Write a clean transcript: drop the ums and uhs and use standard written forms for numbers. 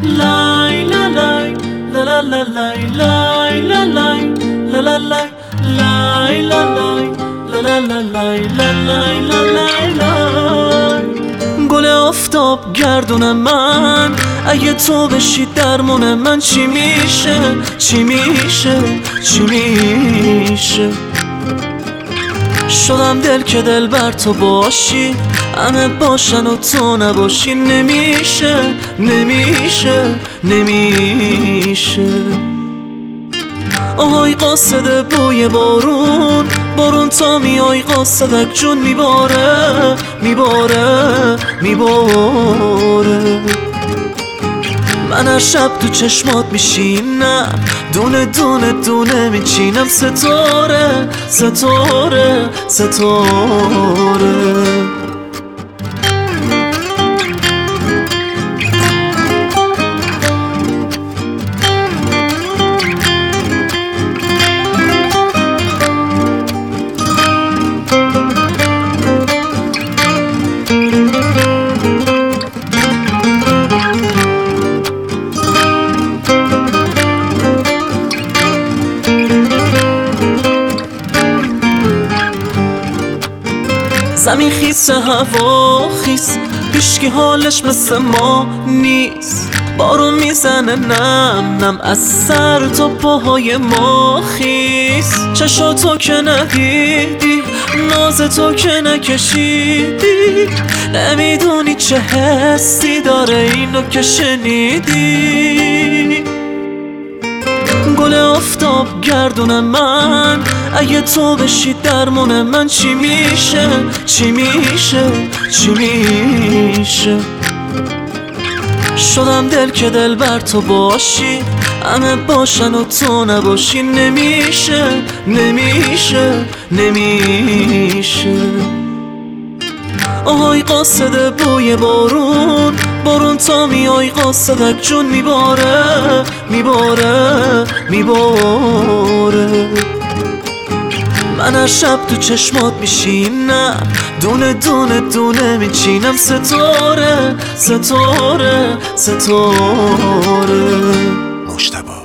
لای لا لای لا لا لا لای لای لا لای لا لا لای لای لا لای لا لا لا لای لا لای لا لای لای. گل آفتاب گردون من، اگه تو بشی درمون من چی میشه؟ چی میشه؟ چی میشه؟ شدم دل که دل بر تو باشی، همه باشن و تو نباشی. نمیشه نمیشه نمیشه. آهای قاصد بوی بارون، بارون تا میای قاصدک جون میباره میباره میباره. من هر شب تو چشمات میشینم، دونه دونه دونه میچینم. ستاره ستاره ستاره. زمین خیسه هوا خیس، هیچکی حالش مثل ما نیست. بارون میزنه نم نم از سر تا پاهای ما خیس. چشاتو که ندیدی، ناز تو که نکشیدی، نمیدونی چه حسی داره اینو که شنیدی. گل آفتاب گردون من، اگه تو بشی درمون من چی میشه؟ چی میشه؟ چی میشه؟ شدم دل که دل بر تو باشی، همه باشن و تو نباشی. نمیشه نمیشه نمیشه. آهای قاصد بوی بارون، بارون تا میای قاصدک جون میباره میباره میباره. من هر شب تو چشمات میشینم، دونه دونه دونه میچینم. ستاره ستاره ستاره. مجتبی